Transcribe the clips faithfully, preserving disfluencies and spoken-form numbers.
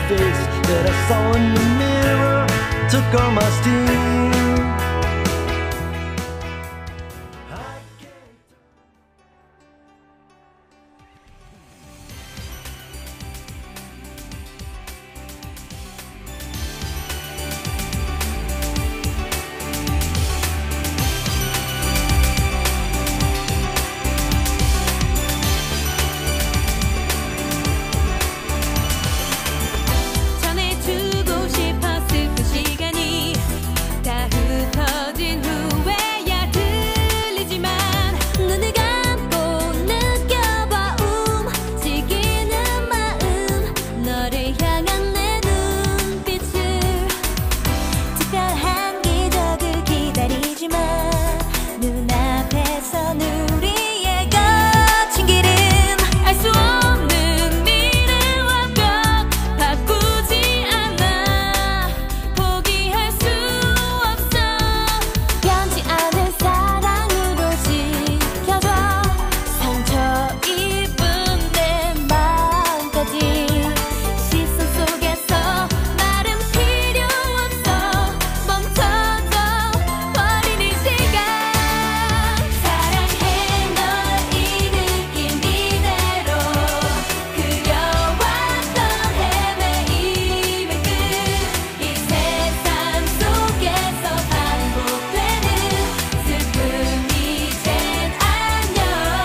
face that I saw in the mirror took all my steam. 전해주고 싶었을 그 시간이 다 흩어진 후에야 들리지만 눈을 감고 느껴봐 움직이는 마음 너를 향한 내 눈빛을 특별한 기적을 기다리지만 눈앞에선 우리의 거친 길은 알 수 없는 미래와 벽 바꾸지 않아 포기할 수 없어 변치 않을 사랑으로 지켜줘 상처 입은 내 마음까지 시선 속에서 말은 필요 없어 멈춰져 버린 이 시간 사랑해 널 이 느낌 이대로 그려왔던 헤매임의 끝이 세상 속에서 반복되는 슬픔이 이젠 안녕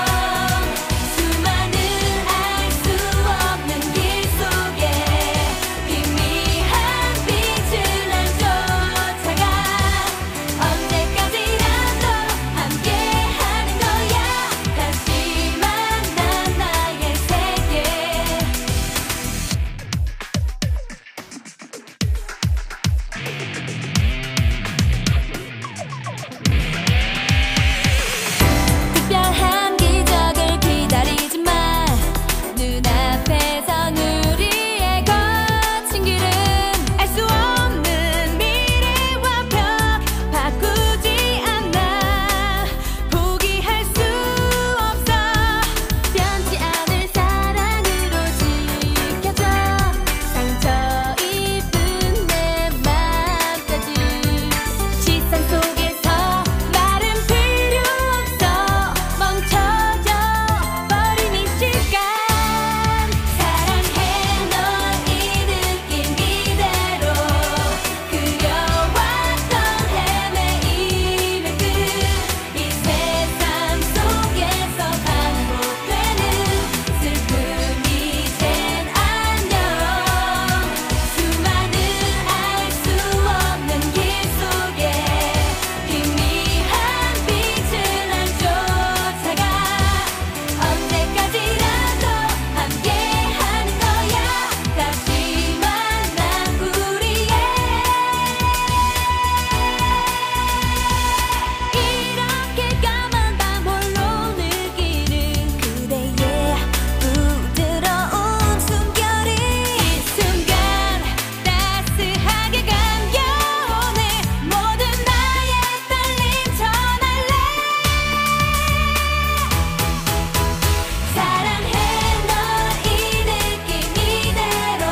수많은 알 수 없는 길 속에 희미한 빛을 난 쫓아가 언제까지라도 함께하는 거야 다시 만난 나의 세계 특별한 기적을 기다리지만 눈앞에선 우리의 거친 길은 알 수 없는 미래와 벽 바꾸지 않아 포기할 수 없어 변치 않을 사랑으로 지켜줘 상처 입은 내 맘까지 시선 속에서 말은 필요 없어 멈춰져 버린 이 시간 사랑해 널 이 느낌 이대로 그려왔던 헤매임의 끝이 세상 속에서 반복되는 슬픔이 이젠 안녕 수많은 알 수 없는 길 속에 희미한 빛을 난 쫓아가 언제까지라도 함께하는 거야 다시 만난 우리의 이렇게 까만 밤 홀로 느끼는 그대의 부드러운 숨결이 이 순간 따스하게 감겨오네 모든 나의 떨림 전할래 사랑해 널 이 느낌 이대로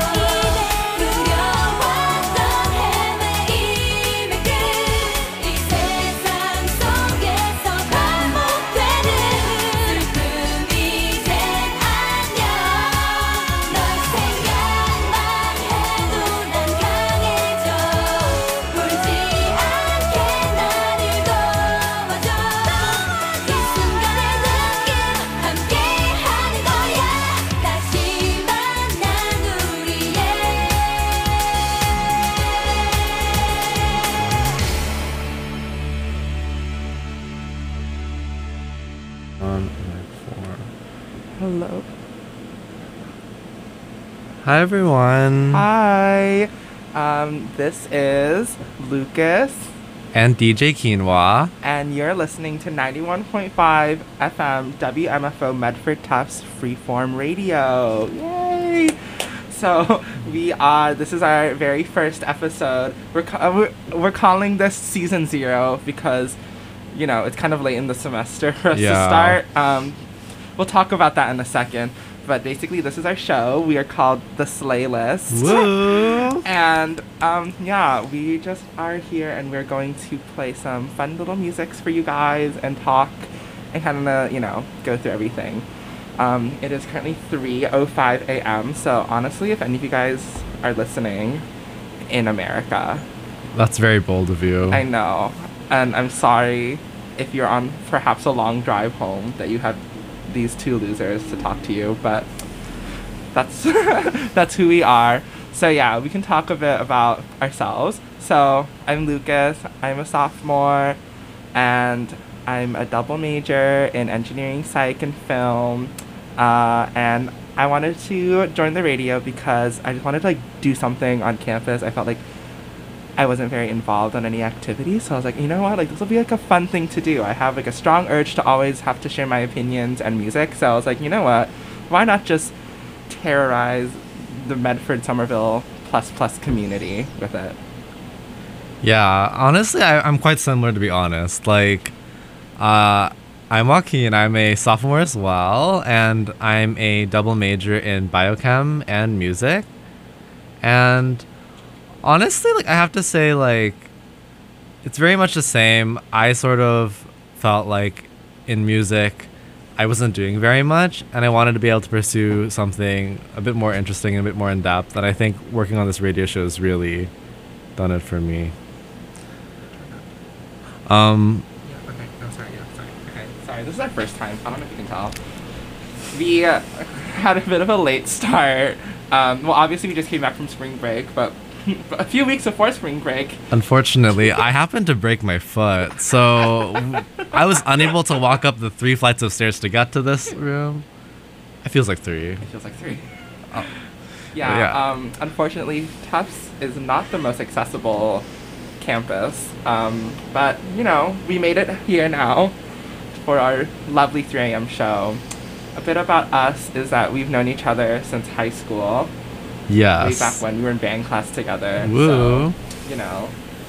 그려왔던 헤매임의 끝이 세상 속에서 반복되는 슬픔이 이젠 안녕 널 생각만 해도 난 강해져 울지 않게 나를 도와줘 이 순간의 느낌 함께하는 거야 다시 만난 우리의 One and four. Hello. Hi everyone. Hi. Um, this is Lucas, And D J Quinoa. and you're listening to ninety-one point five F M W M F O Medford Tufts Freeform Radio. Yay! So we are. This is our very first episode. We're ca- uh, we're, we're calling this season zero because, you know, it's kind of late in the semester for us Yeah. to start. Um, we'll talk about that in a second. but basically this is our show. We are called The Slay List. Woo! And um, yeah, we just are here and we're going to play some fun little musics for you guys and talk and kind of, you know, go through everything. Um, it is currently three oh five a.m. So honestly, if any of you guys are listening in America, That's very bold of you. I know. And I'm sorry if you're on perhaps a long drive home that you have these two losers to talk to you, but that's that's who we are. So yeah, we can talk a bit about ourselves. So I'm Lucas, I'm a sophomore, and I'm a double major in engineering, psych, and film. Uh, and I wanted to join the radio because I just wanted to like do something on campus. I felt like I wasn't very involved on any activities, so I was like, you know what, like this will be like a fun thing to do. I have like a strong urge to always have to share my opinions and music, so I was like, you know what, why not just terrorize the Medford Somerville plus plus community with it? Yeah, honestly, I, I'm quite similar, to be honest. Like, uh, I'm Joaquin, I'm a sophomore as well, and I'm a double major in biochem and music. And honestly, like, I have to say, like, it's very much the same. I sort of felt like in music, I wasn't doing very much, and I wanted to be able to pursue something a bit more interesting and a bit more in depth. And I think working on this radio show has really done it for me. Um, Yeah, okay, no, sorry, yeah, sorry. Okay, sorry, this is our first time. I don't know if you can tell. We uh, had a bit of a late start. Um, well, obviously we just came back from spring break, but a few weeks before spring break. Unfortunately, I happened to break my foot, so I was unable to walk up the three flights of stairs to get to this room. It feels like three. It feels like three. Oh. Yeah, Yeah. Um, unfortunately, Tufts is not the most accessible campus, um, but, you know, we made it here now for our lovely three a.m. show. A bit about us is that we've known each other since high school. Yes. Way back when we were in band class together. Woo. So, you know,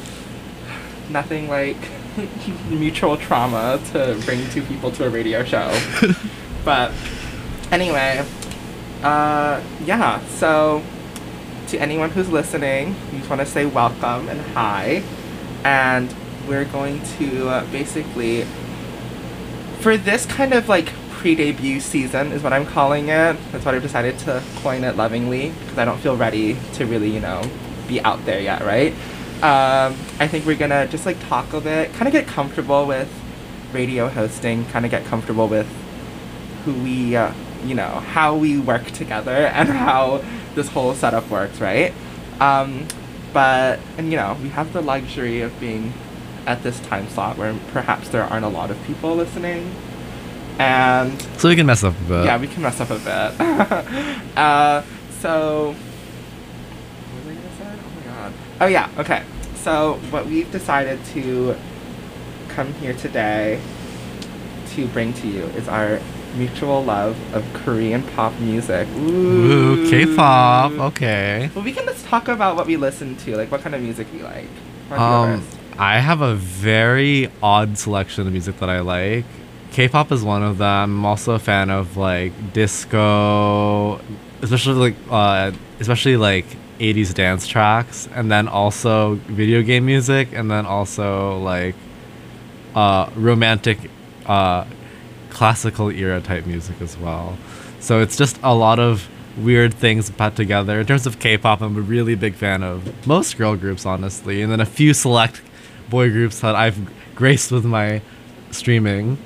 nothing like mutual trauma to bring two people to a radio show. But anyway, uh, yeah, so to anyone who's listening, we just want to say welcome and hi. And we're going to uh, basically, for this kind of like pre-debut season is what I'm calling it. That's what I've decided to coin it lovingly because I don't feel ready to really, you know, be out there yet, right? Um, I think we're gonna just like talk a bit, kind of get comfortable with radio hosting, kind of get comfortable with who we, uh, you know, how we work together and how this whole setup works, right? Um, but, and you know, we have the luxury of being at this time slot where perhaps there aren't a lot of people listening. And So we can mess up a bit. yeah, we can mess up a bit. uh, so, what was I gonna say? Oh my god. Oh yeah, okay. So what we've decided to come here today to bring to you is our mutual love of Korean pop music. Ooh, K-pop. Okay. Well, we can just talk about what we listen to, like what kind of music we like. Why don't you go Um, first? I have a very odd selection of music that I like. K-pop is one of them. I'm also a fan of like disco, especially like uh, especially like eighties dance tracks, and then also video game music, and then also like uh, romantic, uh, classical era type music as well. So it's just a lot of weird things put together. In terms of K-pop, I'm a really big fan of most girl groups, honestly, and then a few select boy groups that I've graced with my streaming.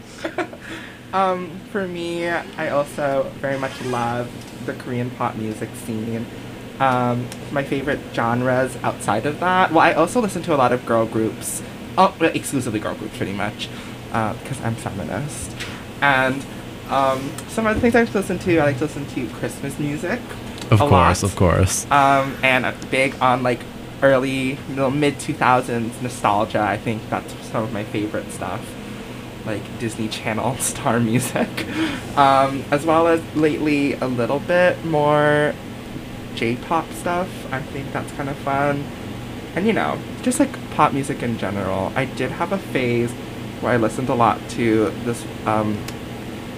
Um, for me, I also very much love the Korean pop music scene. Um, my favorite genres outside of that, well, I also listen to a lot of girl groups, oh, well, exclusively girl groups pretty much, uh, because I'm feminist. And um, some other things I like to listen to, I like to listen to Christmas music. Of a course, lot. of course. Um, and I'm big on like early, you know, mid two thousands nostalgia. I think that's some of my favorite stuff, like Disney Channel star music, um, as well as lately a little bit more J-pop stuff. I think that's kind of fun, and you know, just like pop music in general. I did have a phase where I listened a lot to this um,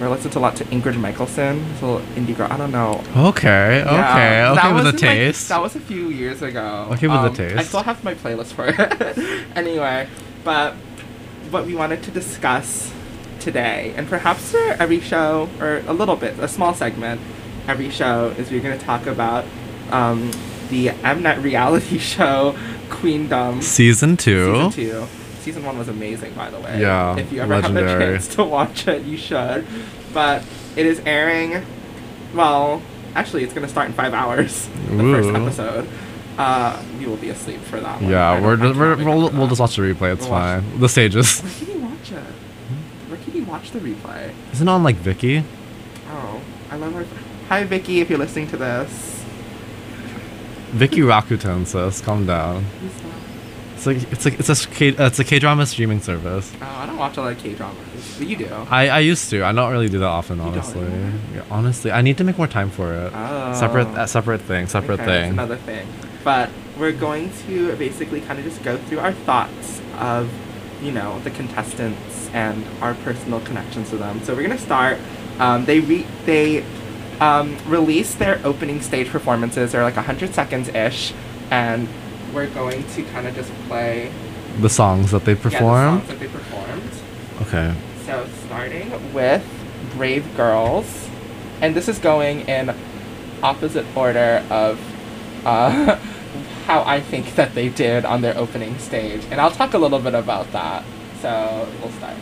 or listened to a lot to Ingrid Michaelson, this little indie girl. I don't know. Okay, okay, Yeah, okay that with was the in, like- taste. that was a few years ago. Okay with the Um, I taste. still have my playlist for it. Anyway, but what we wanted to discuss today, and perhaps for every show, or a little bit, a small segment, every show, is we're going to talk about um, the Mnet reality show, Queendom. Season two. Season two. Season one was amazing, by the way. Yeah, If you ever have legendary. a chance to watch it, you should. But it is airing, well, actually, it's going to start in five hours, the first Ooh. episode. Uh, you will be asleep for that one. I Yeah, don't- we're, I just, we're cannot wait we'll, for we'll that. just watch the replay. It's We'll watch- fine. The stages. Where can you watch it? Where can you watch the replay? Isn't it on like Viki? Oh, I love her. Hi, Vicky, if you're listening to this. Viki Rakuten, sis. Calm down. Who's that? It's like it's like it's a K, uh, it's a K drama streaming service. Oh, I don't watch a lot of K dramas, but you do. I, I used to. I don't really do that often, You don't honestly. anymore? Yeah, honestly, I need to make more time for it. Oh. Separate, uh, separate thing, separate Okay, that's thing. another thing. But we're going to basically kind of just go through our thoughts of, you know, the contestants and our personal connections to them. So we're gonna start. Um, they re- they um, released their opening stage performances. They're like a hundred seconds ish, and we're going to kind of just play The songs that they yeah, the perform. songs that they performed. Okay. So starting with Brave Girls, and this is going in opposite order of uh, how I think that they did on their opening stage, and I'll talk a little bit about that. So we'll start.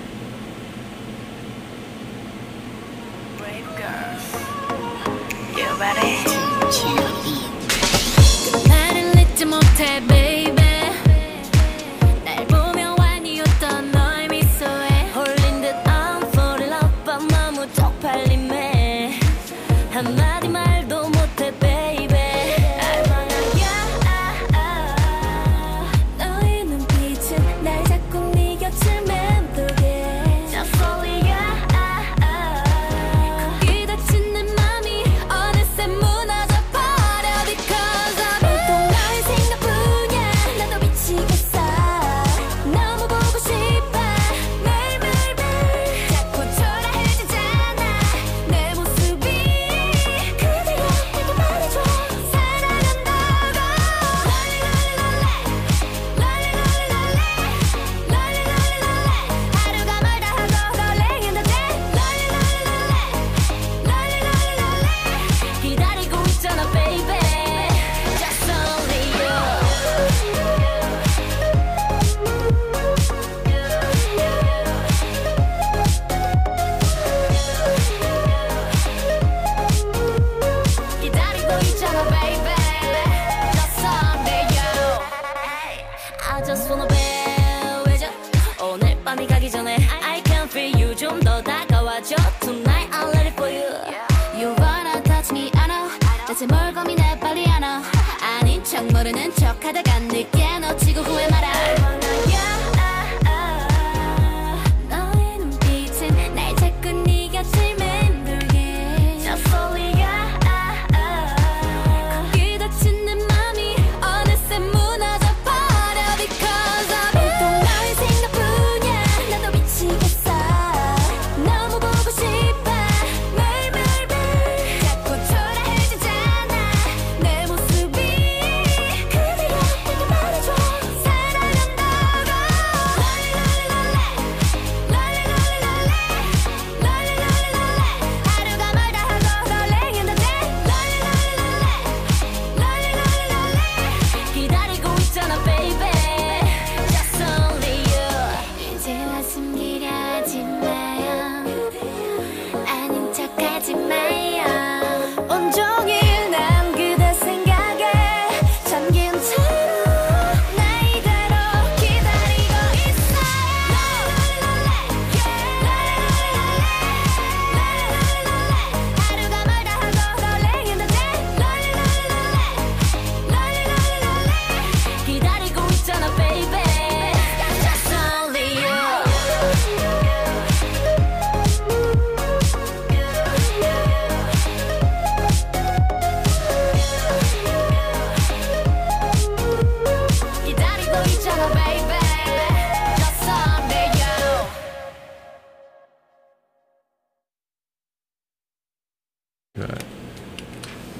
Brave girls, you ready? 나를 잊지 못해, baby. 날 보며 완이었던 너의 미소에 홀린 듯 I'm fall in love, but 너무 쪽팔림에 한마디 말도 못해, baby. 알만하냐? 너의 눈빛은 날 자꾸 네 곁을 맴돌게. Just only you. 거기 닫힌 내 맘이 어느새 무너져 버려.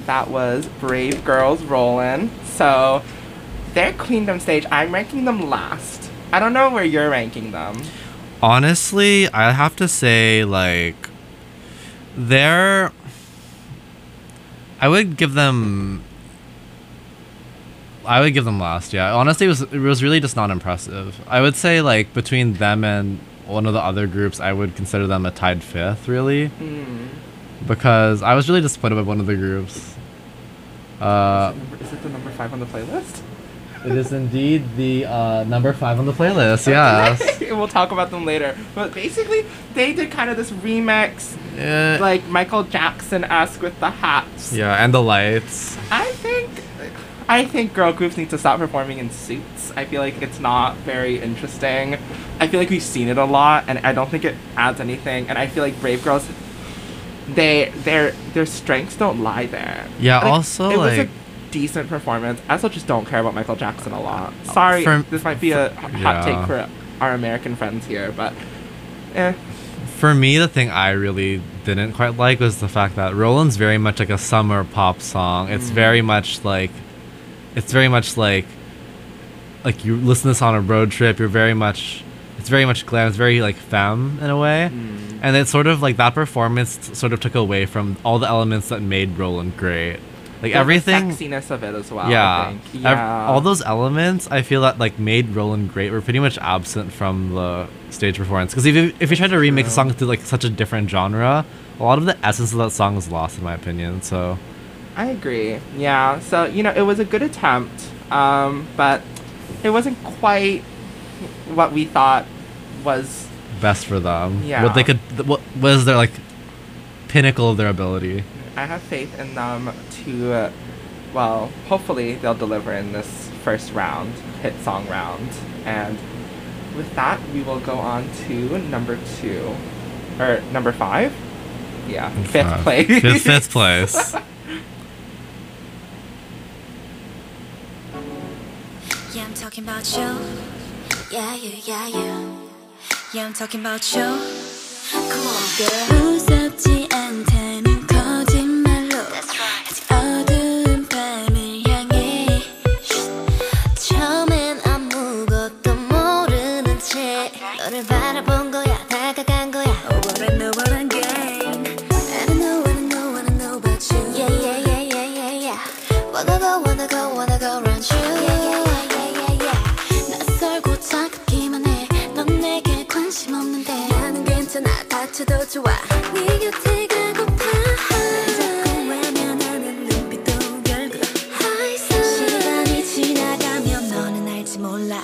that was Brave Girls Rollin'. So their Queendom stage, I'm ranking them last. I don't know where you're ranking them. Honestly, I have to say, like, they're... I would give them... I would give them last, yeah. Honestly, it was, it was really just not impressive. I would say, like, between them and one of the other groups, I would consider them a tied fifth, really. Mm. Because I was really disappointed by one of the groups. Uh, is, it number, is it the number five on the playlist? It is indeed the uh, number five on the playlist, yes. We'll talk about them later. But basically, they did kind of this remix, Uh, like Michael Jackson-esque with the hats. yeah, and the lights. I think, I think girl groups need to stop performing in suits. I feel like it's not very interesting. I feel like we've seen it a lot, and I don't think it adds anything. And I feel like Brave Girls, they their their strengths don't lie there. Yeah, Like, also, it was like... a decent performance. I also just don't care about Michael Jackson a lot. Sorry, For- this might be a hot yeah. take for our American friends here, but eh. For me, the thing I really didn't quite like was the fact that Roland's very much like a summer pop song. It's Mm. very much like... It's very much like... Like, you listen to this on a road trip, you're very much... It's very much glam. It's very, like, femme, in a way. Mm. And it's sort of, like, that performance sort of took away from all the elements that made Roland great. Like, The everything... sexiness of it as well. yeah, I think. Ev- yeah. all those elements I feel that like made Roland great were pretty much absent from the stage performance. Because if you, if you try to remake a song to like such a different genre, a lot of the essence of that song is lost, in my opinion. So I agree. Yeah. So, you know, it was a good attempt, um, but it wasn't quite what we thought was. best for them. Yeah. What they could, what was their like pinnacle of their ability. I have faith in them to, uh, well, hopefully they'll deliver in this first round, hit song round. And with that, we will go on to number two, or number five? Yeah, fifth Uh, place. Fifth, fifth place. Yeah, I'm talking about you. Yeah, you, yeah, you. Yeah, I'm talking about you. Come on, girl. 무섭지 않다는 거짓말로 아직 어두운 밤을 향해 처음엔 아무것도 모르는 채 너를 바라본 거야 다가간 거야 Oh, what I know, what I gain I don't know, I don't know, I don't know about you Yeah, yeah, yeah, yeah, yeah, yeah Wanna go, wanna go, wanna go around you Yeah, yeah, yeah, yeah, yeah, yeah 낯설고 차갑기만 해 넌 내게 관심 없는데 나는 괜찮아 다쳐도 좋아 네 곁에 가고파 자꾸 외면하는 눈빛도 결국 시간이 지나가면 너는 알지 몰라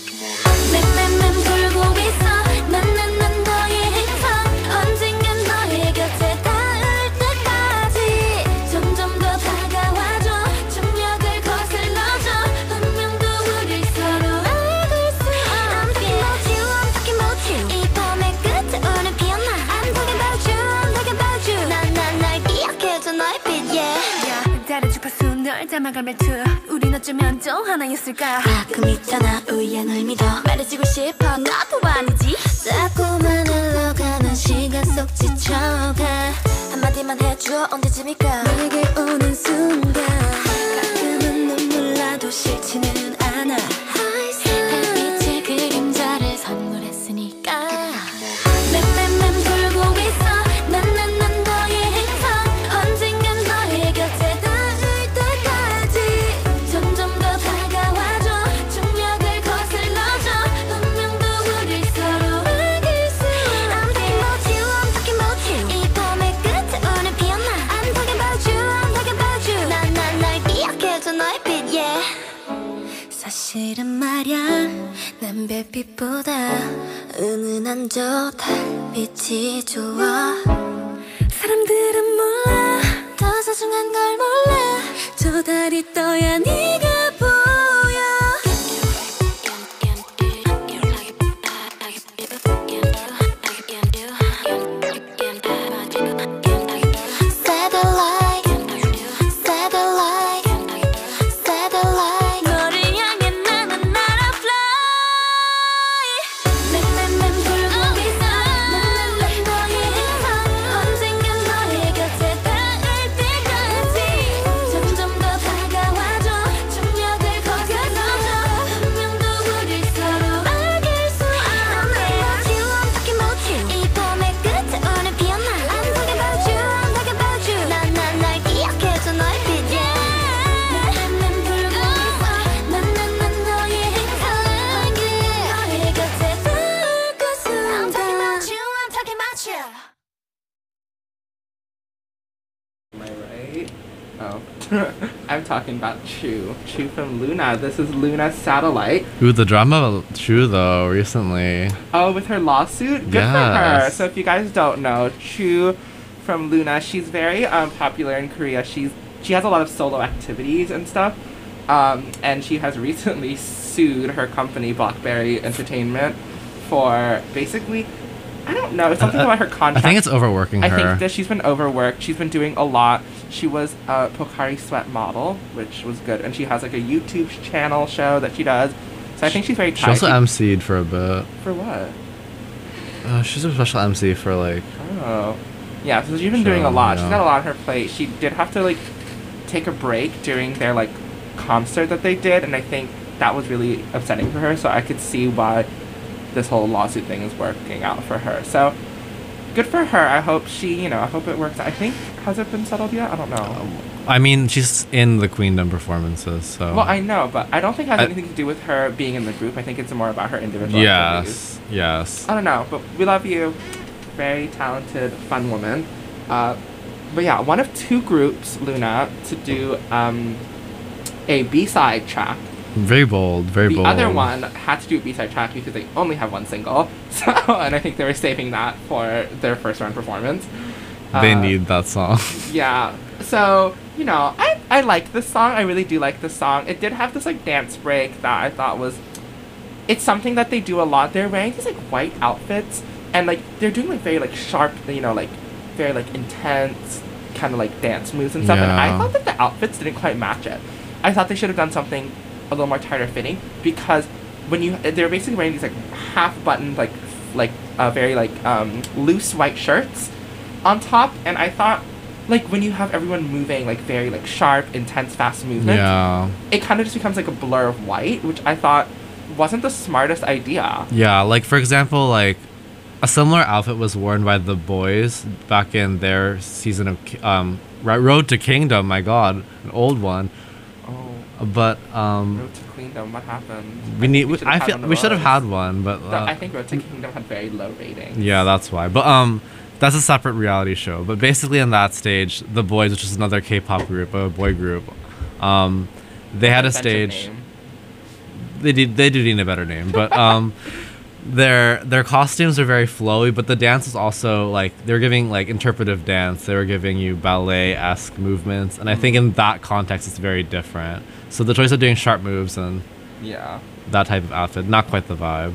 맴맴맴 돌고 있어 난난난 너의 행성 언젠간 너의 곁에 닿을 때까지 점점 더 다가와줘 중력을 거슬러줘 운명도 우릴 서로 알고 있어 I'm talking about you, I'm talking about you 이 밤의 끝에 오늘 피어나 I'm talking about you, I'm talking about you 난 난 날 기억해줘 너의 빛 yeah 다른 주파수 널 담아갈 말투 우린 어쩌면 또 하나였을까 가끔 있잖아 우연 널 믿어 말해주고 싶어 나도 아니지 자꾸만 흘러가는 시간 속 지쳐가 한마디만 해줘 언제쯤일까 내게 오는 순간 가끔은 눈물 나도 싫지는 않아 햇빛의 그림자를 선물했으니까 맴맴맴 돌고 있어 난난난 너의 행성 언젠간 너의 곁에 닿을 때까지 점점 더 다가와줘 중력을 거슬러줘 운명도 우릴 서로 알고 있어 I'm talking about you, I'm talking about you 이 밤의 끝에 오늘 피어나 I'm talking about you, I'm talking about you 난 난 날 기억해줘 너의 빛 yeah 사실은 말야 난 별빛보다 은은한 저 달빛이 좋아 사람들은 몰라 더 소중한 걸 몰라 저 달이 떠야 네가 보여 Satellite Satellite Satellite 너를 향해 나는 날아 fly 맴맴맴 돌고 있어 난난 너의 행성 언젠간 너의 곁에 닿을 때까지 talking about Chu. Chu from Luna. This is Luna's Satellite. Ooh, the drama Chu though recently. Oh, with her lawsuit? Good for her. Yes. So if you guys don't know, Chu from Luna, she's very um, popular in Korea. She's She has a lot of solo activities and stuff. Um, and she has recently sued her company, Blackberry Entertainment, for basically, I don't know, something Uh, about her contract. I think it's overworking I her. think that she's been overworked. She's been doing a lot. She was a Pocari Sweat model, which was good. And she has like a YouTube channel show that she does. So I think she's very She tight. also emceed for a bit. For what? Uh, she's a special M C for like. Oh. Yeah, so she's been doing a Show, lot. yeah. She's got a lot on her plate. She did have to like take a break during their like concert that they did, and I think that was really upsetting for her. So I could see why this whole lawsuit thing is working out for her. So good for her. I hope she, you know, I hope it works. I think, has it been settled yet? I don't know. I mean, she's in the Queendom performances, so. Well, I know, but I don't think it has I- anything to do with her being in the group. I think it's more about her individual activities. Yes, yes. I don't know, but we love you. Very talented, fun woman. Uh, but yeah, one of two groups, Luna, to do um, a B-side track. Very bold, very The bold. other one had to do a B-side track because they only have one single. So, and I think they were saving that for their first round performance. They Uh, need that song. Yeah. So, you know, I, I like this song. I really do like this song. It did have this, like, dance break that I thought was... It's something that they do a lot. They're wearing these, like, white outfits. And, like, they're doing, like, very, like, sharp, you know, like, very, like, intense kind of, like, dance moves and stuff. And I Yeah. thought that the outfits didn't quite match it. I thought they should have done something a little more tighter fitting. Because when you... They're basically wearing these, like, half-buttoned, like, like, uh, very, like, um, loose white shirts on top. And I thought... Like, when you have everyone moving, like, very, like, sharp, intense, fast movement, Yeah. it kind of just becomes, like, a blur of white, which I thought wasn't the smartest idea. Yeah, like for example, like a similar outfit was worn by the boys back in their season of Ki- um Ro- Road to Kingdom. My God, an old one. Oh, But um, Road to Kingdom, what happened? we need. We, should've I had feel one of we should have those. had one, but The- uh, I think Road to Kingdom had very low ratings. yeah, that's why. But um, that's a separate reality show. But basically, on that stage, the boys, which is another K-pop group, a boy group, um, they had a Offensive stage. name. They did. They do need a better name, but um, their their costumes are very flowy. But the dance is also like they're giving like interpretive dance. They were giving you ballet-esque movements, and I think in that context, it's very different. So the choice of doing sharp moves and Yeah. that type of outfit, not quite the vibe.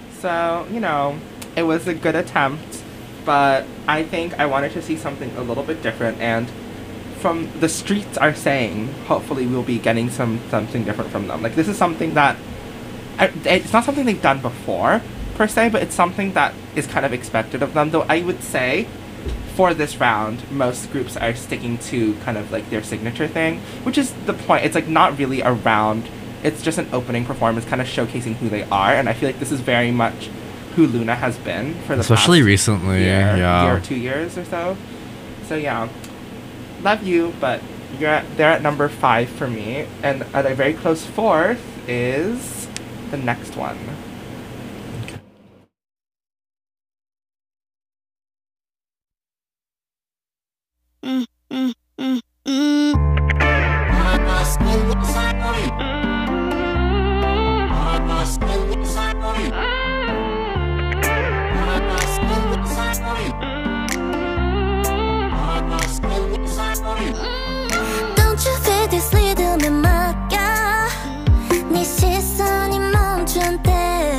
So, you know, it was a good attempt, but I think I wanted to see something a little bit different, and from the streets are saying, hopefully we'll be getting some something different from them. Like, this is something that, I, it's not something they've done before, per se, but it's something that is kind of expected of them, though I would say, for this round, most groups are sticking to kind of like their signature thing, which is the point. It's like not really a round, it's just an opening performance kind of showcasing who they are, and I feel like this is very much who Luna has been for the Especially past recently, year, yeah. year or two years or so. So yeah, love you, but you're at, they're at number five for me, and at a very close fourth is the next one. Don't you feel this rhythm in my gut? 네 시선이 멈춘 때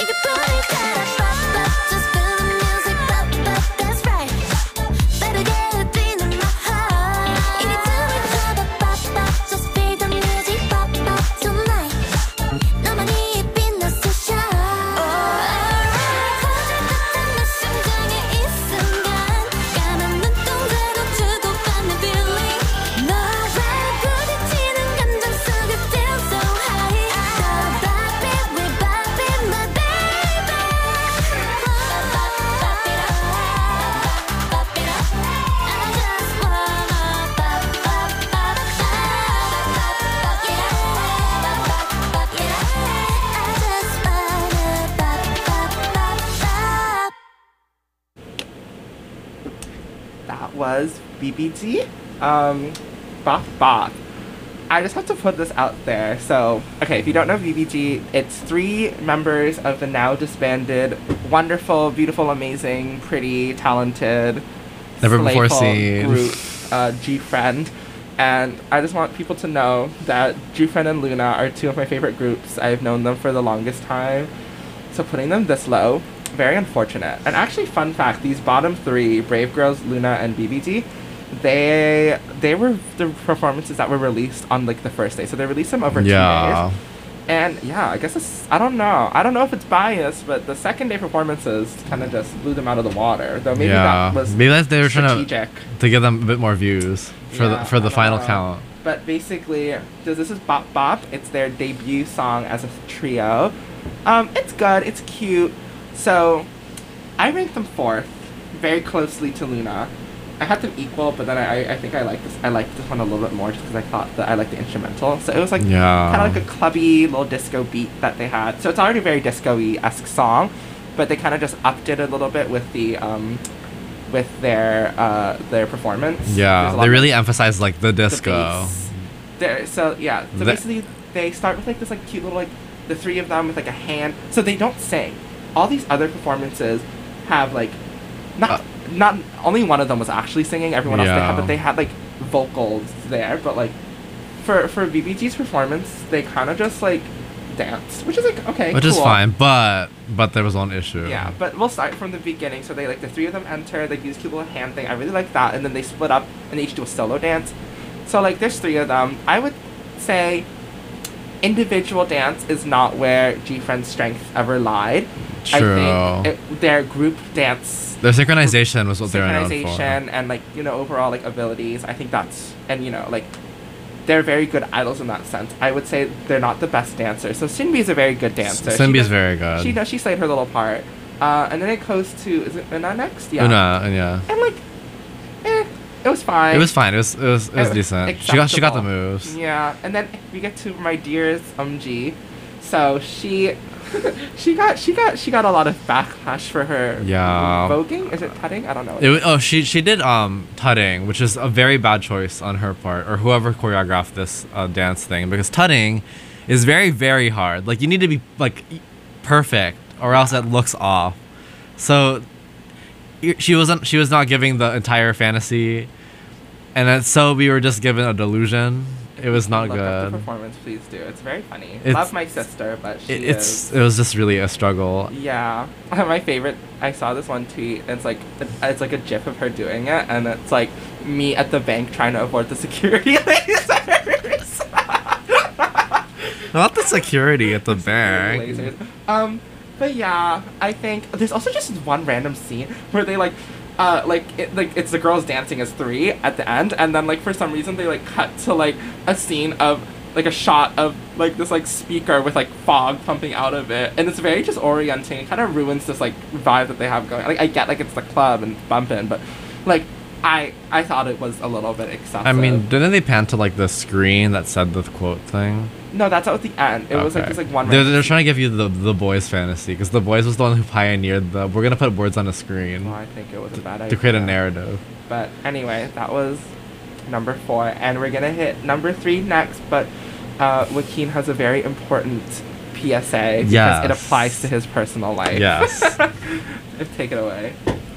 Was B B G, um, Bop Bop. I just have to put this out there. So, okay, if you don't know B B G, it's three members of the now disbanded, wonderful, beautiful, amazing, pretty, talented, never before playful seen group, uh, G-Friend. And I just want people to know that G-Friend and Luna are two of my favorite groups. I've known them for the longest time. So putting them this low, very unfortunate. And actually, fun fact, these bottom three, Brave Girls, Luna, and B B G, they they were the performances that were released on like the first day. So they released them over yeah. two days. And yeah, I guess it's, I don't know. I don't know if it's biased, but the second day performances kind of just blew them out of the water. Though maybe yeah. that was maybe that's they were strategic. trying to, to give them a bit more views for Yeah, the for the I final know. count. But basically, this is Bop Bop. It's their debut song as a trio. Um, it's good. It's cute. So, I ranked them fourth, very closely to Luna. I had them equal, but then I, I think I like this. I liked this one a little bit more just because I thought that I liked the instrumental. So it was like Yeah. kind of like a clubby little disco beat that they had. So it's already a very disco-y-esque song, but they kind of just upped it a little bit with the um, with their uh their performance. There's a Yeah, lot they of really emphasize like the the disco. bass. There, so yeah, so The- basically they start with like this like cute little like the three of them with like a hand. So they don't sing. All these other performances have like not Uh, not only one of them was actually singing. Everyone else they Yeah. had, but they had like vocals there. But like for for B B G's performance, they kind of just like danced, which is like okay, Which cool. is fine, but but there was one issue. Yeah, but we'll start from the beginning. So they like the three of them enter, they do this cute little hand thing. I really like that, and then they split up and they each do a solo dance. So like there's three of them. I would say individual dance is not where G-Friend's strength ever lied. True. I think it, their group dance Their synchronization was what they were known for. synchronization and like you know overall like abilities. I think that's and you know like they're very good idols in that sense. I would say they're not the best dancers. So Sinbi is a very good dancer. She Simbi is does- very good. She does. She played her little part. Uh, and then it goes to is it Una next? Yeah. Una, and yeah. And like, eh, it was fine. It was fine. It was it was, it was Uh, decent. She got she got the acceptable. moves. Yeah, and then we get to my dearest Umji. So she, she got she got she got a lot of backlash for her. Yeah. Voguing? Is it tutting? I don't know. It, wa- oh, she she did um tutting, which is a very bad choice on her part, or whoever choreographed this uh, dance thing, because tutting is very very hard. Like you need to be like e- perfect, or else it looks off. So y- she wasn't she was not giving the entire fantasy, and then so we were just given a delusion. It was not Look up the good. performance, please do. It's very funny. It's- Love my sister, but she It, it's is. it was just really a struggle. Yeah, my favorite. I saw this one tweet. And it's like it's like a gif of her doing it, and it's like me at the bank trying to afford the security lasers. Not the security at the bank. Lasers. Um, but yeah, I think there's also just one random scene where they like, uh, like it, like it's the girls dancing as three at the end, and then like for some reason they like cut to like a scene of like a shot of like this like speaker with like fog pumping out of it, and it's very disorienting. It kind of ruins this like vibe that they have going. Like I get like it's the club and bumping, but like I I thought it was a little bit excessive. I mean, didn't they pan to like the screen that said the quote thing? no, that's at the end. It was like Okay. this like one. They're, random they're scene. trying to give you the the boys fantasy, because the boys was the one who pioneered the we're gonna put words on a screen Well, I think it was a bad idea. to create a narrative. But anyway, that was number four, and we're gonna hit number three next. But uh, Joaquin has a very important P S A because Yes. it applies to his personal life. Yes. Take it away.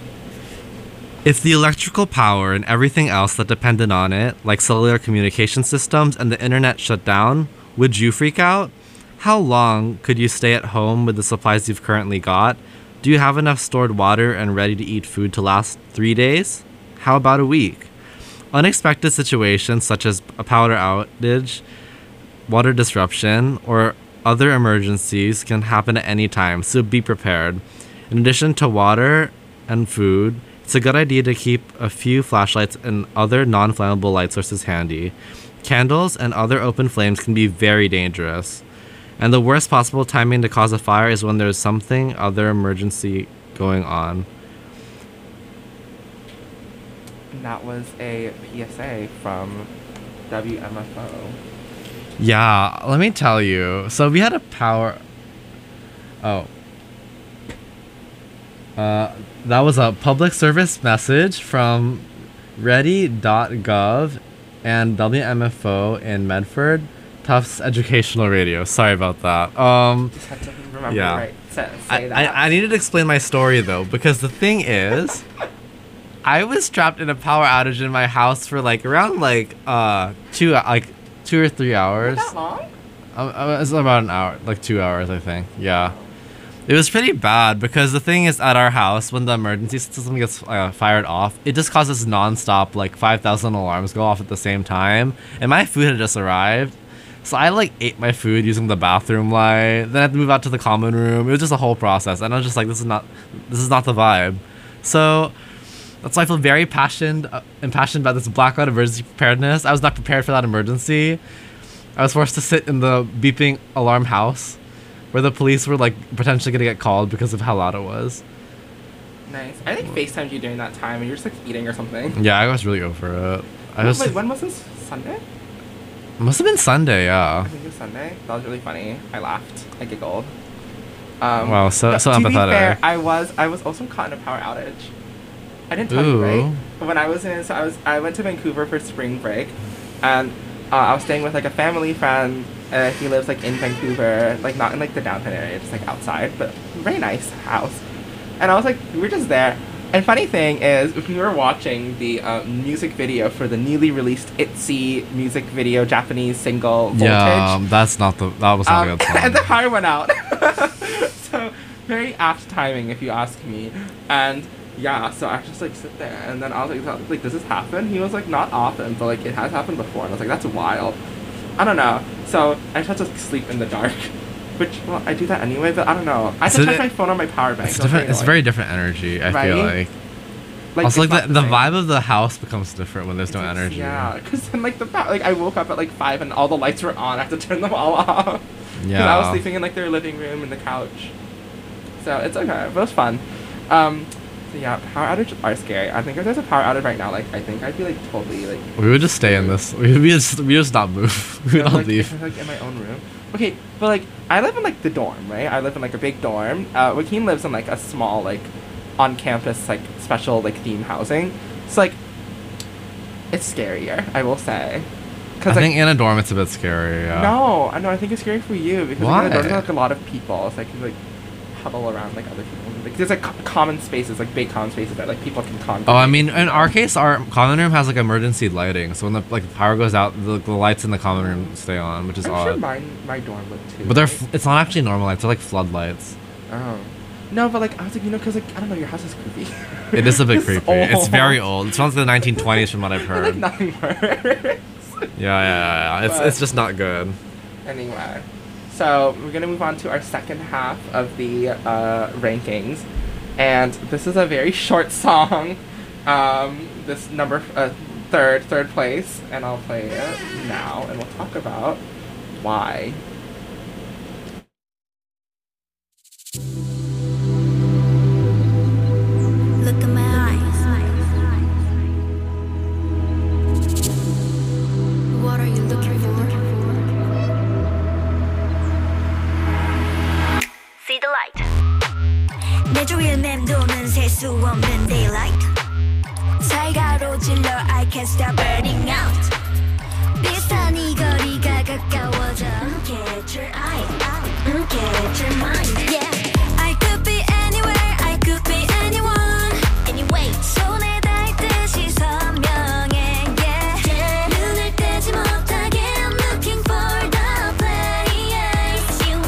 It's the electrical power and everything else that depended on it, like cellular communication systems and the internet shut down. Would you freak out? How long could you stay at home with the supplies you've currently got? Do you have enough stored water and ready-to-eat food to last three days? How about a week? Unexpected situations such as a power outage, water disruption, or other emergencies can happen at any time, so be prepared. In addition to water and food, it's a good idea to keep a few flashlights and other non-flammable light sources handy. Candles and other open flames can be very dangerous. And the worst possible timing to cause a fire is when there's something other emergency going on. And that was a P S A from W M F O. Yeah, let me tell you. So we had a power... Oh. Uh, that was a public service message from ready dot gov and W M F O in Medford. Tufts Educational Radio. Sorry about that. Um, Just had to remember yeah. right to say I, that. I, I needed to explain my story though, because the thing is, I was trapped in a power outage in my house for like around like uh two like two or three hours. Not that long? Um, uh, it was about an hour, like two hours, I think. Yeah. It was pretty bad because the thing is, at our house, when the emergency system gets uh, fired off, it just causes non-stop, like five thousand alarms go off at the same time. And my food had just arrived. So I like ate my food using the bathroom light. Then I had to move out to the common room. It was just a whole process. And I was just like, this is not, this is not the vibe. So that's why I feel very passionate, uh, impassioned about this blackout emergency preparedness. I was not prepared for that emergency. I was forced to sit in the beeping alarm house where the police were like potentially gonna get called because of how loud it was. Nice. I think FaceTimed you during that time and you're just like eating or something. Yeah, I was really over it. I was. Wait, when was this? Sunday? It must have been Sunday, yeah. I think it was Sunday. That was really funny. I laughed. I giggled. Um, Wow, so- but so to be empathetic. fair, I was I was also caught in a power outage. I didn't tell you, Ooh. right? When I was in, so I was I went to Vancouver for spring break, and uh, I was staying with like a family friend. Uh, he lives like in Vancouver, like not in like the downtown area, just like outside, but very nice house. And I was like, we were just there. And funny thing is, we were watching the uh, music video for the newly released ITZY music video Japanese single Voltage. Yeah, um, that's not the. That was not Um, a good song. and the power went out. So very apt timing, if you ask me. And yeah, so I just like sit there, and then I was like, like, does this happen? He was like, not often, but like it has happened before. And I was like, that's wild. I don't know. So I just had to like, sleep in the dark, which well I do that anyway. But I don't know. I have to So charge the- my phone on my power bank. It's so it's different. It's annoying. very different energy. I feel Right? like. Like, Also, it's like not the, the same. vibe of the house becomes different when there's no It's- energy. Yeah, because then like the fa- like I woke up at like five and all the lights were on. I had to turn them all off. Because Yeah. I was sleeping in like their living room and the couch. So it's okay, but it was fun. Um, so yeah, power outages are scary. I think if there's a power outage right now, like I think I'd be like totally like. We would just stay in this. We would just we just not move. We would I'm, not like, leave. if I'm, like in my own room. Okay, but like I live in like the dorm, right? I live in like a big dorm. Uh, Joaquin lives in like a small like, on campus like special like theme housing. So like, it's scarier, I will say. I Cause like, think in a dorm it's a bit scary. Yeah. no, I know. I think it's scary for you because like, in the dorm, Why? there's like a lot of people, so I can like huddle around like other people. Like, there's like co- common spaces, like big common spaces that like people can congregate. Oh, I mean, in our case, our common room has like emergency lighting, so when the like power goes out, the, the lights in the common room stay on, which is I'm odd. sure mine, my dorm would too. But they're right? f- it's not actually normal lights. They're like floodlights. Oh. No, but like I was like, you know, because like I don't know, your house is creepy. It is a bit It's creepy. It's old. very old. It's from the nineteen twenties, from what I've And, heard. like nothing works. Yeah, yeah, yeah, yeah. It's But- it's just not good. Anyway, so we're gonna move on to our second half of the uh, rankings, and this is a very short song. Um, this number uh, third third place, and I'll play it now, and we'll talk about why. Look at my eyes. What are you looking for? See the light. 내 주위를 맴도는 셀 수 없는 daylight. 살가로 질러 I can't stop burning out. 비슷한 이 거리가 가까워져. Get your eye out. Get your mind. Yeah. I could be anywhere. I could be anyone. Anyway. 손에 닿을 듯이 선명해. Yeah. 눈을 떼지 못하게 I'm looking for the place. You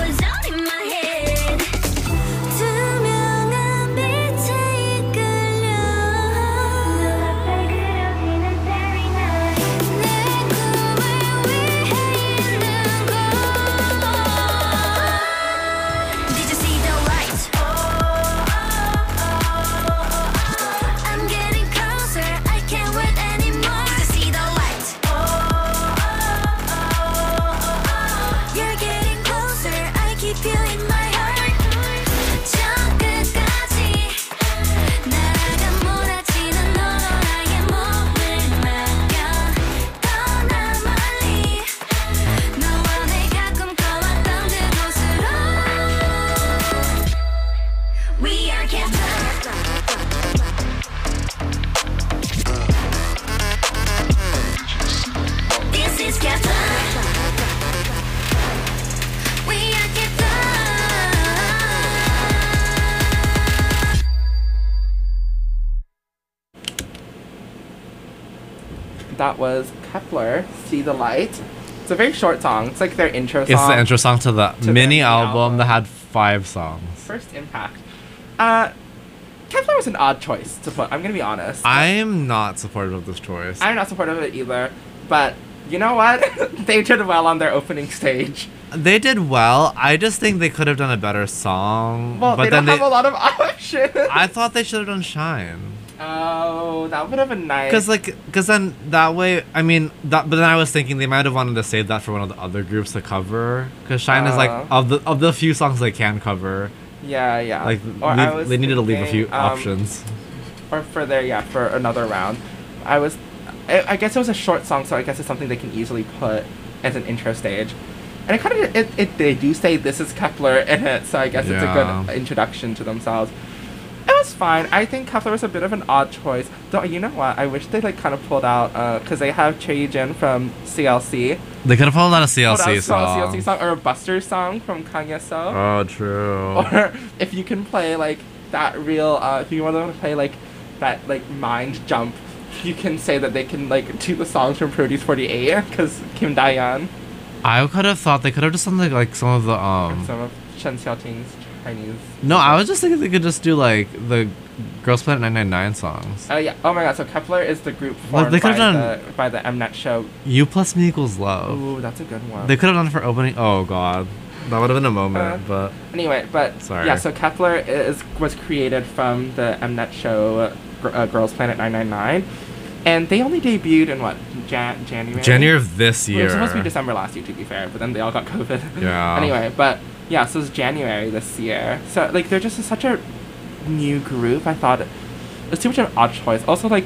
that was Kepler, See the Light. It's a very short song. It's like their intro song. It's the intro song to the to their mini mini album, album. that had five songs. First Impact. Uh, Kepler was an odd choice to put. I'm gonna be honest. I'm not supportive of this choice. I'm not supportive of it either, but you know what? They did well on their opening stage. They did well. I just think they could have done a better song. Well, but they then don't they, have a lot of options. I thought they should have done Shine. Oh, that would have been nice. Cause like, cause then that way, I mean, that. But then I was thinking they might have wanted to save that for one of the other groups to cover. Cause Shine is like Uh. of the of the few songs they can cover. Yeah, yeah. Like Or I leave- was they needed to leave a few thinking, um, options. Or for their, yeah, for another round. I was, I, I guess it was a short song, so I guess it's something they can easily put as an intro stage. And it kind of, it, it, they do say this is Kepler in it, so I guess it's a Yeah. good introduction to themselves. It was fine. I think Kepler was a bit of an odd choice. Though, you know what? I wish they, like, kind of pulled out, uh, because they have Choi Jin from C L C. They could have pulled out a C L Pulled out C a song, song. C L C song, or a Buster song from Kanye So. Oh, true. Or if you can play like that real, uh, if you want to play like that like mind jump, you can say that they can like do the songs from Produce forty-eight because Kim Dayan I could have thought they could have just done like, like some of the and um. some of Shen Xiaoting's Chinese. No, I was just thinking they could just do like the Girls Planet nine nine nine songs. Oh yeah. Oh my God. So Kepler is the group Well, formed they could've by, done- the, by the Mnet show. You plus me equals love. Ooh, that's a good one. They could have done it for opening. Oh god, that would have been a moment. Uh, but Anyway, but Sorry. yeah. So Kepler is was created from the Mnet show uh, Gr- uh, Girls Planet nine nine nine, and they only debuted in what Jan- January. January of this Well, year. it was supposed to be December last year, to be fair, but then they all got COVID. Yeah. Anyway, but yeah, so it's January this year. So like they're just such a new group. I thought it was too much of an odd choice. Also, like